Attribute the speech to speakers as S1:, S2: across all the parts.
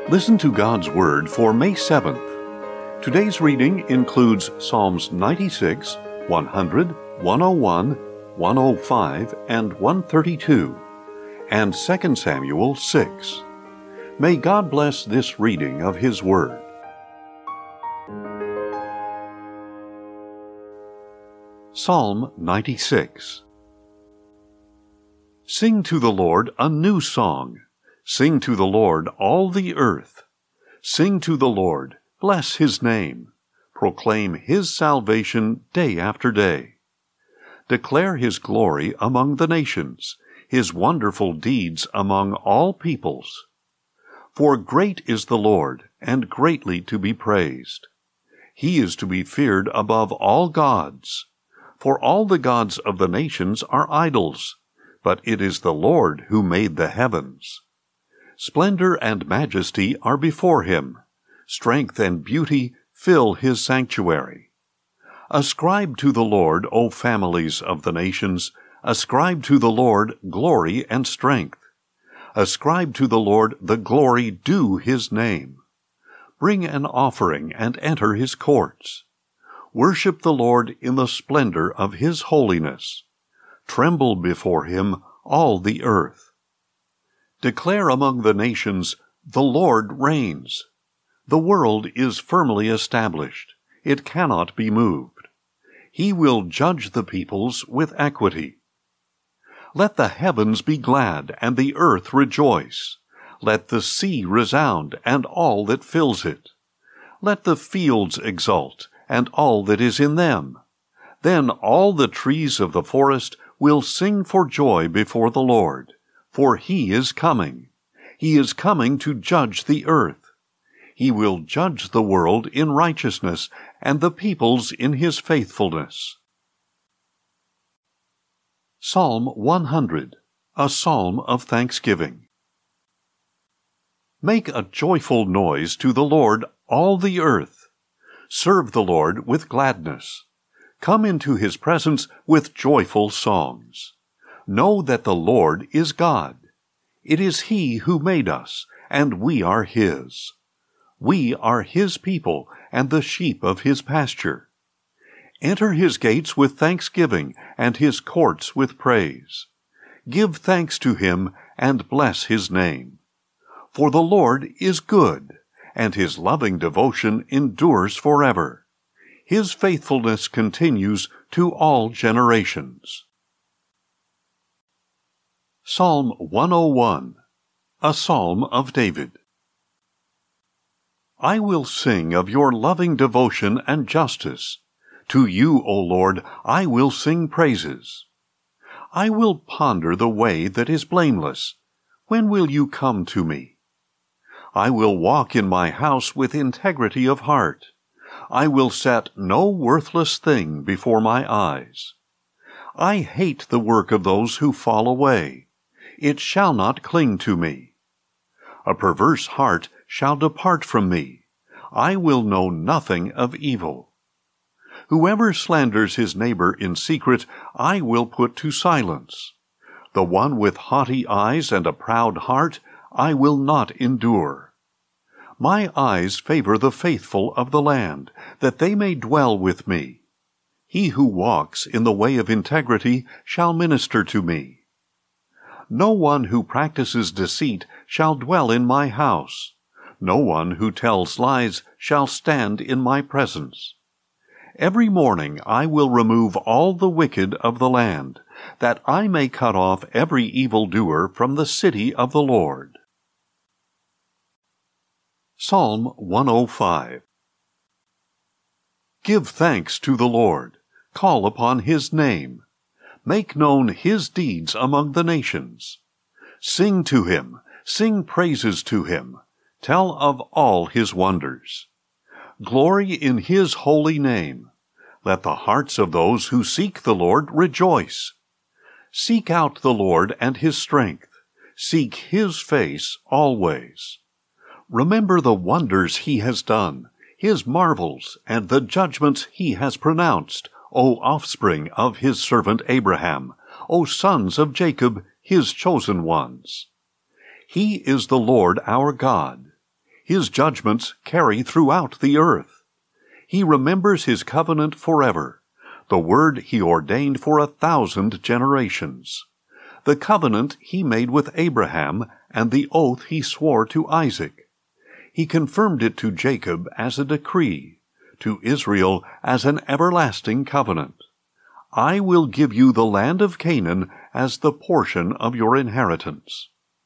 S1: Listen to God's Word for May 7th. Today's reading includes Psalms 96, 100, 101, 105, and 132, and 2 Samuel 6. May God bless this reading of His Word. Psalm 96. Sing to the Lord a new song. Sing to the Lord, all the earth. Sing to the Lord, bless His name. Proclaim His salvation day after day. Declare His glory among the nations, His wonderful deeds among all peoples. For great is the Lord, and greatly to be praised. He is to be feared above all gods. For all the gods of the nations are idols, but it is the Lord who made the heavens. Splendor and majesty are before Him. Strength and beauty fill His sanctuary. Ascribe to the Lord, O families of the nations. Ascribe to the Lord glory and strength. Ascribe to the Lord the glory due His name. Bring an offering and enter His courts. Worship the Lord in the splendor of His holiness. Tremble before Him, all the earth. Declare among the nations, the Lord reigns. The world is firmly established. It cannot be moved. He will judge the peoples with equity. Let the heavens be glad, and the earth rejoice. Let the sea resound, and all that fills it. Let the fields exult, and all that is in them. Then all the trees of the forest will sing for joy before the Lord, for He is coming. He is coming to judge the earth. He will judge the world in righteousness, and the peoples in His faithfulness. Psalm 100, a psalm of thanksgiving. Make a joyful noise to the Lord, all the earth. Serve the Lord with gladness. Come into His presence with joyful songs. Know that the Lord is God. It is He who made us, and we are His. We are His people, and the sheep of His pasture. Enter His gates with thanksgiving, and His courts with praise. Give thanks to Him, and bless His name. For the Lord is good, and His loving devotion endures forever. His faithfulness continues to all generations. Psalm 101, a psalm of David. I will sing of your loving devotion and justice. To you, O Lord, I will sing praises. I will ponder the way that is blameless. When will you come to me? I will walk in my house with integrity of heart. I will set no worthless thing before my eyes. I hate the work of those who fall away. It shall not cling to me. A perverse heart shall depart from me. I will know nothing of evil. Whoever slanders his neighbor in secret, I will put to silence. The one with haughty eyes and a proud heart, I will not endure. My eyes favor the faithful of the land, that they may dwell with me. He who walks in the way of integrity shall minister to me. No one who practices deceit shall dwell in my house. No one who tells lies shall stand in my presence. Every morning I will remove all the wicked of the land, that I may cut off every evildoer from the city of the Lord. Psalm 105. Give thanks to the Lord. Call upon His name. Make known His deeds among the nations. Sing to Him. Sing praises to Him. Tell of all His wonders. Glory in His holy name. Let the hearts of those who seek the Lord rejoice. Seek out the Lord and His strength. Seek His face always. Remember the wonders He has done, His marvels, and the judgments He has pronounced, O offspring of His servant Abraham, O sons of Jacob, His chosen ones. He is the Lord our God. His judgments carry throughout the earth. He remembers his covenant forever, the word he ordained for 1,000 generations, the covenant he made with Abraham and the oath he swore to Isaac. He confirmed it to Jacob as a decree, to Israel as an everlasting covenant. I will give you the land of Canaan as the portion of your inheritance.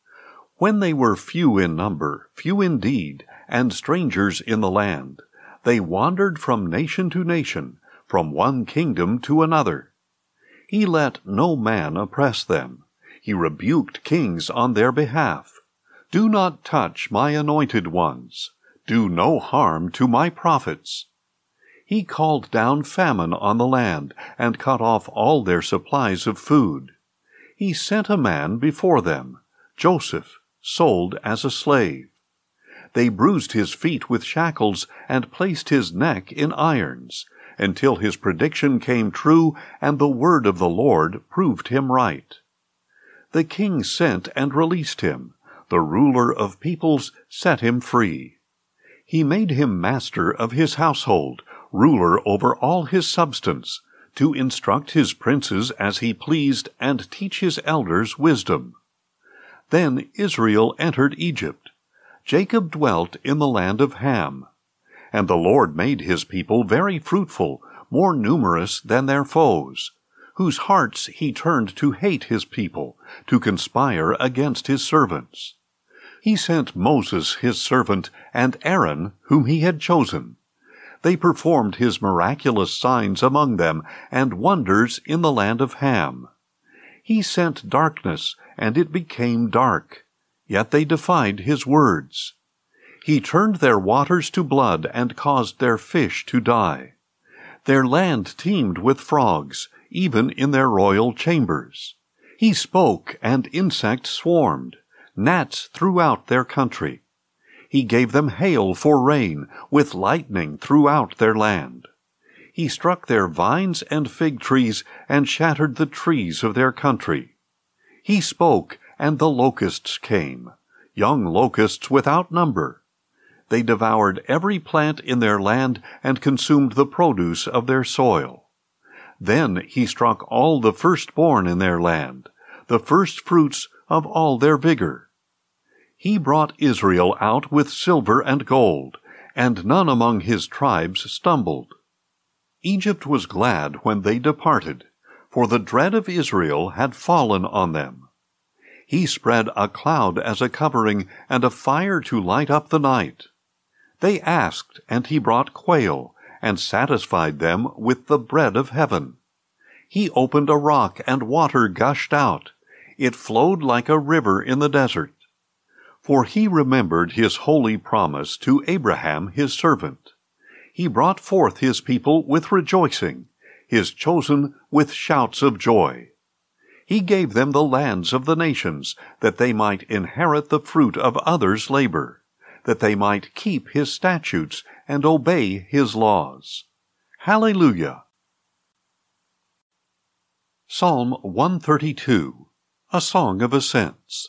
S1: When they were few in number, few indeed, and strangers in the land, they wandered from nation to nation, from one kingdom to another. He let no man oppress them. He rebuked kings on their behalf. Do not touch my anointed ones. Do no harm to my prophets. He called down famine on the land, and cut off all their supplies of food. He sent a man before them, Joseph, sold as a slave. They bruised his feet with shackles, and placed his neck in irons, until his prediction came true, and the word of the Lord proved him right. The king sent and released him. The ruler of peoples set him free. He made him master of his household, ruler over all his substance, to instruct his princes as he pleased, and teach his elders wisdom. Then Israel entered Egypt. Jacob dwelt in the land of Ham. And the Lord made his people very fruitful, more numerous than their foes, whose hearts he turned to hate his people, to conspire against his servants. He sent Moses his servant, and Aaron, whom he had chosen. They performed his miraculous signs among them, and wonders in the land of Ham. He sent darkness, and it became dark, yet they defied his words. He turned their waters to blood, and caused their fish to die. Their land teemed with frogs, even in their royal chambers. He spoke, and insects swarmed, gnats throughout their country. He gave them hail for rain, with lightning throughout their land. He struck their vines and fig trees, and shattered the trees of their country. He spoke, and the locusts came, young locusts without number. They devoured every plant in their land, and consumed the produce of their soil. Then he struck all the firstborn in their land, the firstfruits of all their vigor. He brought Israel out with silver and gold, and none among his tribes stumbled. Egypt was glad when they departed, for the dread of Israel had fallen on them. He spread a cloud as a covering, and a fire to light up the night. They asked, and he brought quail, and satisfied them with the bread of heaven. He opened a rock, and water gushed out. It flowed like a river in the desert. For he remembered his holy promise to Abraham his servant. He brought forth his people with rejoicing, his chosen with shouts of joy. He gave them the lands of the nations, that they might inherit the fruit of others' labor, that they might keep his statutes and obey his laws. Hallelujah! Psalm 132, a Song of Ascents.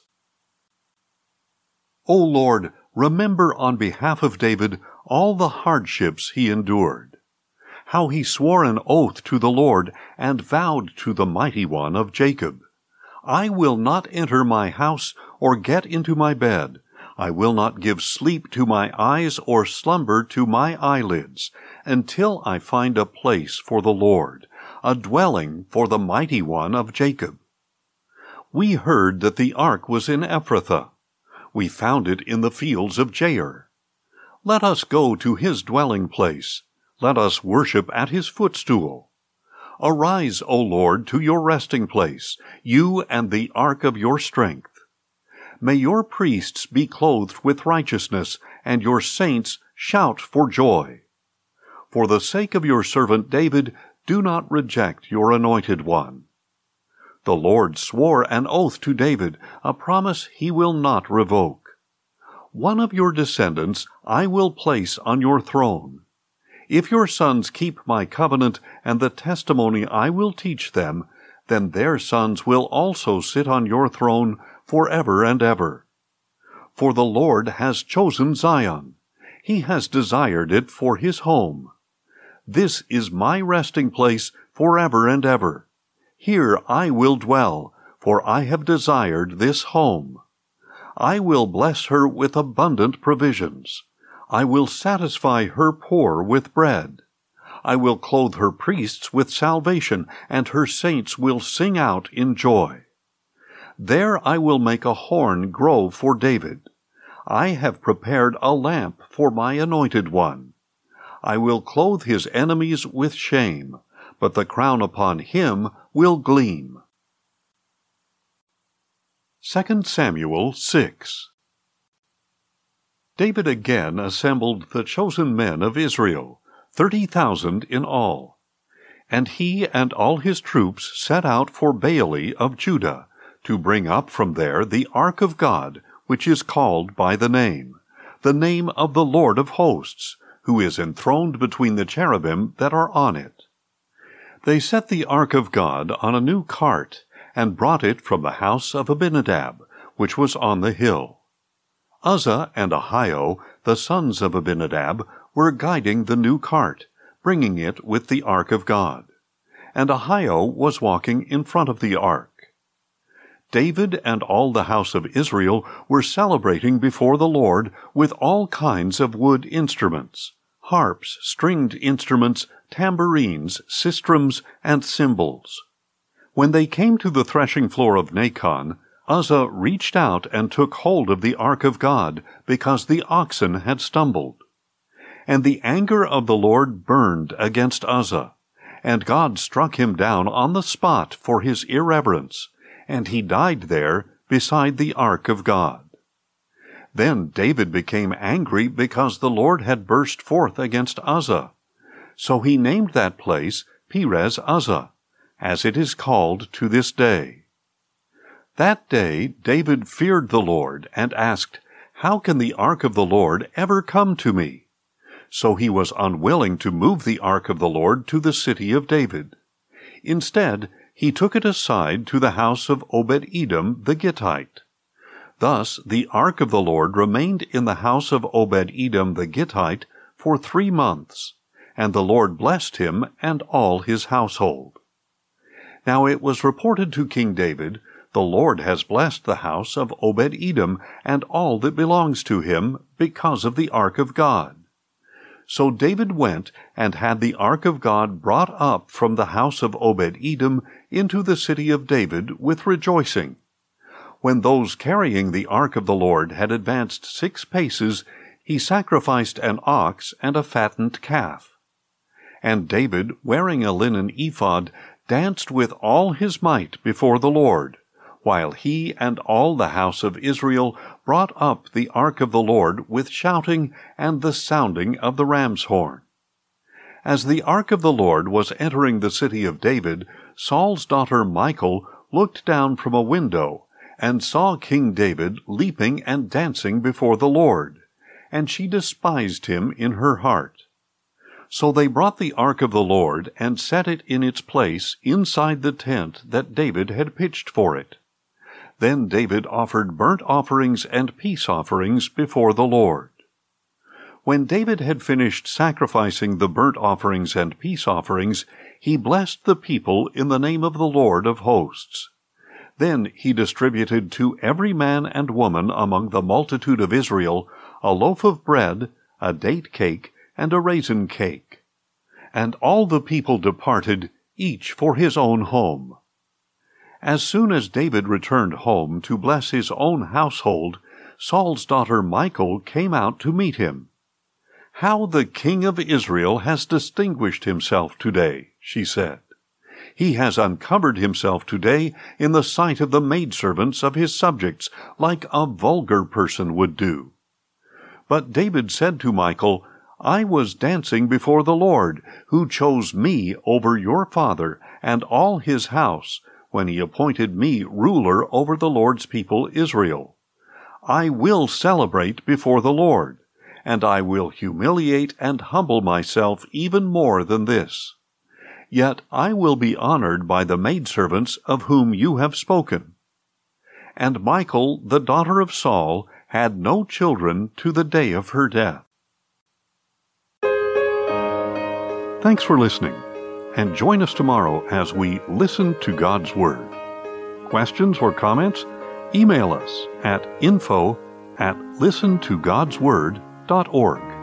S1: O Lord, remember on behalf of David all the hardships he endured, how he swore an oath to the Lord and vowed to the Mighty One of Jacob, I will not enter my house or get into my bed. I will not give sleep to my eyes or slumber to my eyelids, until I find a place for the Lord, a dwelling for the Mighty One of Jacob. We heard that the ark was in Ephrathah. We found it in the fields of Jair. Let us go to his dwelling place. Let us worship at his footstool. Arise, O Lord, to your resting place, you and the ark of your strength. May your priests be clothed with righteousness, and your saints shout for joy. For the sake of your servant David, do not reject your anointed one. The Lord swore an oath to David, a promise he will not revoke. One of your descendants I will place on your throne. If your sons keep my covenant and the testimony I will teach them, then their sons will also sit on your throne forever and ever. for the Lord has chosen Zion. He has desired it for his home. This is my resting place forever and ever. Here I will dwell, for I have desired this home. I will bless her with abundant provisions. I will satisfy her poor with bread. I will clothe her priests with salvation, and her saints will sing out in joy. There I will make a horn grow for David. I have prepared a lamp for my anointed one. I will clothe his enemies with shame, but the crown upon him will gleam. 2 Samuel 6. David again assembled the chosen men of Israel, 30,000 in all. And he and all his troops set out for Baale of Judah, to bring up from there the ark of God, which is called by the name of the Lord of hosts, who is enthroned between the cherubim that are on it. They set the ark of God on a new cart, and brought it from the house of Abinadab, which was on the hill. Uzzah and Ahio, the sons of Abinadab, were guiding the new cart, bringing it with the ark of God. And Ahio was walking in front of the ark. David and all the house of Israel were celebrating before the Lord with all kinds of wood instruments, harps, stringed instruments, tambourines, sistrums, and cymbals. When they came to the threshing floor of Nacon, Uzzah reached out and took hold of the ark of God, because the oxen had stumbled. And the anger of the Lord burned against Uzzah, and God struck him down on the spot for his irreverence, and he died there beside the ark of God. Then David became angry because the Lord had burst forth against Uzzah. So he named that place Perez Uzzah, as it is called to this day. That day David feared the Lord and asked, "How can the ark of the Lord ever come to me?" So he was unwilling to move the ark of the Lord to the city of David. Instead, he took it aside to the house of Obed-Edom the Gittite. Thus the ark of the Lord remained in the house of Obed-Edom the Gittite for 3 months, and the Lord blessed him and all his household. Now it was reported to King David, "The Lord has blessed the house of Obed-Edom and all that belongs to him because of the ark of God." So David went and had the ark of God brought up from the house of Obed-Edom into the city of David with rejoicing. When those carrying the ark of the Lord had advanced 6 paces, he sacrificed an ox and a fattened calf. And David, wearing a linen ephod, danced with all his might before the Lord, while he and all the house of Israel brought up the ark of the Lord with shouting and the sounding of the ram's horn. As the ark of the Lord was entering the city of David, Saul's daughter Michal looked down from a window and saw King David leaping and dancing before the Lord, and she despised him in her heart. So they brought the ark of the Lord and set it in its place inside the tent that David had pitched for it. Then David offered burnt offerings and peace offerings before the Lord. When David had finished sacrificing the burnt offerings and peace offerings, he blessed the people in the name of the Lord of hosts. Then he distributed to every man and woman among the multitude of Israel a loaf of bread, a date cake, and a raisin cake. And all the people departed, each for his own home. As soon as David returned home to bless his own household, Saul's daughter Michal came out to meet him. "How the king of Israel has distinguished himself today," she said. "He has uncovered himself today in the sight of the maidservants of his subjects, like a vulgar person would do." But David said to Michal, "I was dancing before the Lord, who chose me over your father and all his house, when he appointed me ruler over the Lord's people Israel. I will celebrate before the Lord, and I will humiliate and humble myself even more than this. Yet I will be honored by the maidservants of whom you have spoken." And Michal, the daughter of Saul, had no children to the day of her death. Thanks for listening, and join us tomorrow as we listen to God's Word. Questions or comments? Email us at info@listentogodsword.org.